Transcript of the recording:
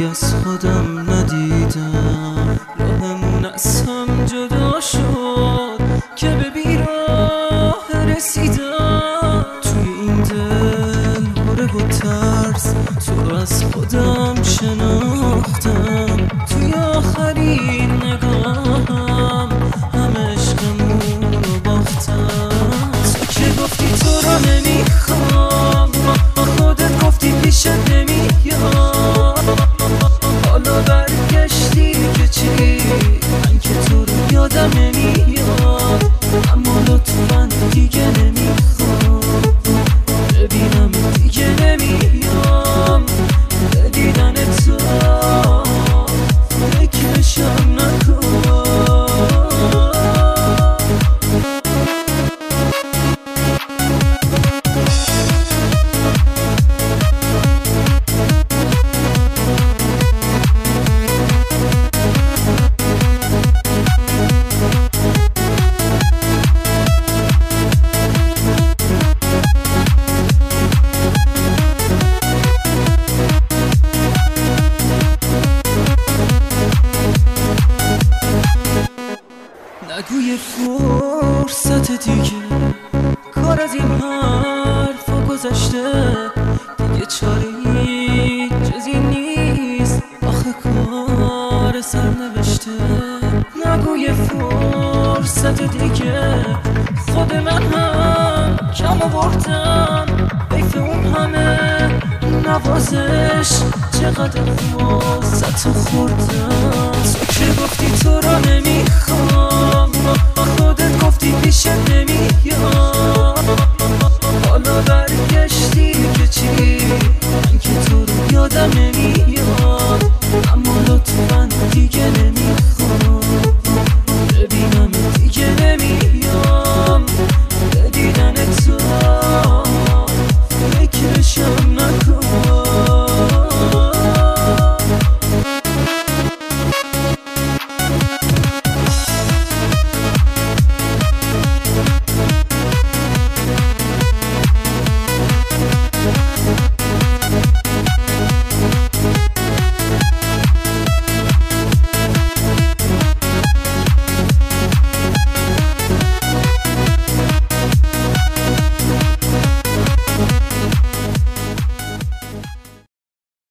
ولی از خودم ندیدم. راهمون از هم جدا شد که به بیراه رسیدم. توی این دل باره و ترس تو از خودم شناختم. توی آخرین نگاهم همه عشقمون رو باختم. تو که گفتی تو رو نمیخوام، با خودت گفتی پیشت نمیاد. حالا برگشتی که چی؟ من که تو رو یادم نمیاد. اما لطفاً دیگه نمیخوام ببینم، دیگه نمیام به دیدن تو. فکرشم نکن. نگوی فرصت دیگه، کار از این حرفا گذشته. دیگه چاره‌ای جز این نیست، آخه کار سرنوشته. نگوی فرصت دیگه، خود من هم کم آوردم. حیف اون همه نوازش، چقدر واسه تو خوردم. تو که گفتی تو رو نمیخوام، با خودت گفتی پیشت نمیاد. حالا برگشتی که چی؟ من که تو رو یادم نمیاد.